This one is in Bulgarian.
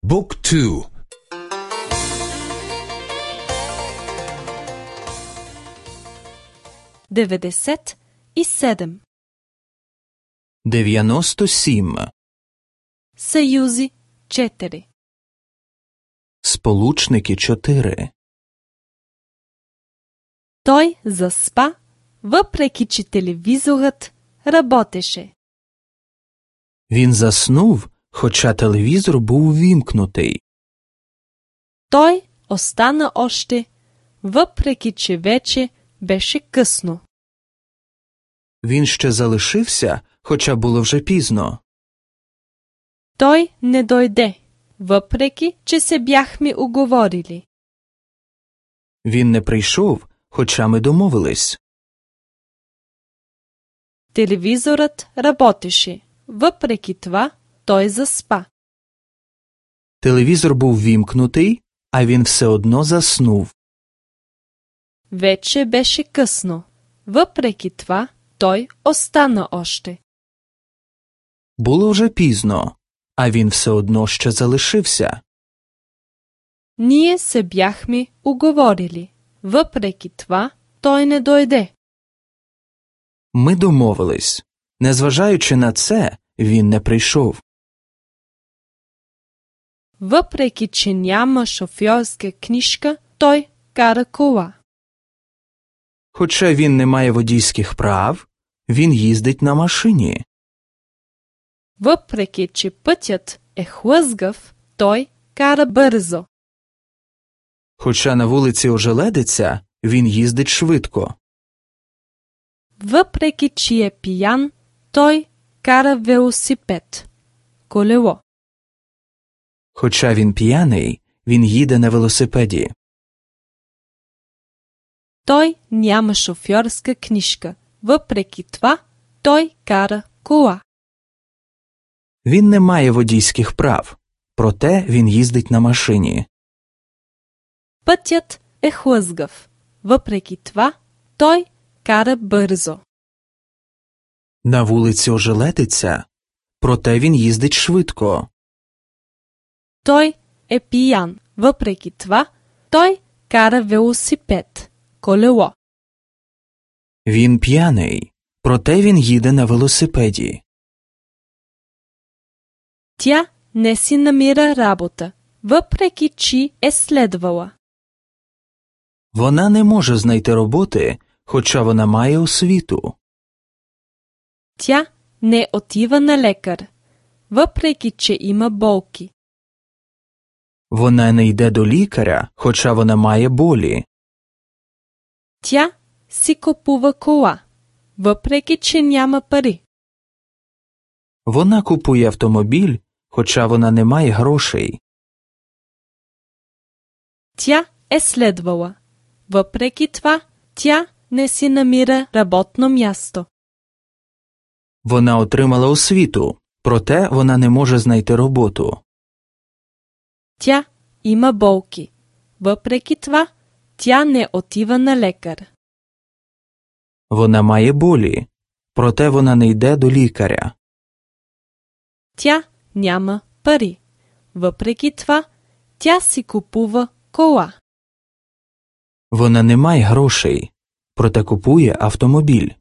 Book 2. 97. 97. Съюзи 4. Сполучники 4. Той заспа, въпреки че телевизорът работеше. Він заснув, хоча телевізор був вімкнутий. Той остана още, въпреки че вече беше късно. Він ще залишився, хоча було вже пізно. Той не дойде, въпреки че се бяхме уговорили. Він не прийшов, хоча ми домовились. Телевизорът работеше, въпреки това той заспа. Телевізор був вімкнутий, а він все одно заснув. Вече беше късно, въпреки това той остана още. Було вже пізно, а він все одно ще залишився. Ние се бяхме уговорили, въпреки това той не дойде. Ми домовились. Незважаючи на це, він не прийшов. Въпреки че няма шофьорска книжка, той кара кола. Хоча він не має водійських прав, він їздить на машині. Въпреки че пътят е хлъзгав, той кара бързо. Хоча на вулиці ожеледиться, він їздить швидко. Въпреки че е пиян, той кара велосипед, колело. Хоча він п'яний, він їде на велосипеді. Той няма шофьорска книжка, въпреки това той кара кола. Він не має водійських прав, проте він їздить на машині. Пътят е хлъзгав, въпреки това той кара бързо. На вулиці ожеледиться, проте він їздить швидко. Той е пиян, въпреки това той кара велосипед, колело. Він п'яний, проте він їде на велосипеді. Тя не си намира работа, въпреки че е следвала. Вона не може знайти роботи, хоча вона має освіту. Тя не отива на лекар, въпреки че има болки. Вона не йде до лікаря, хоча вона має болі. Тя си купува кола, въпреки че няма пари. Вона купує автомобіль, хоча вона не має грошей. Тя е следвала, въпреки това тя не си намира работно място. Вона отримала освіту, проте вона не може знайти роботу. Тя има болки, въпреки това тя не отива на лекар. Вона має болі, проте вона не йде до лікаря. Тя няма пари, въпреки това тя си купува кола. Вона не має грошей, проте купує автомобіль.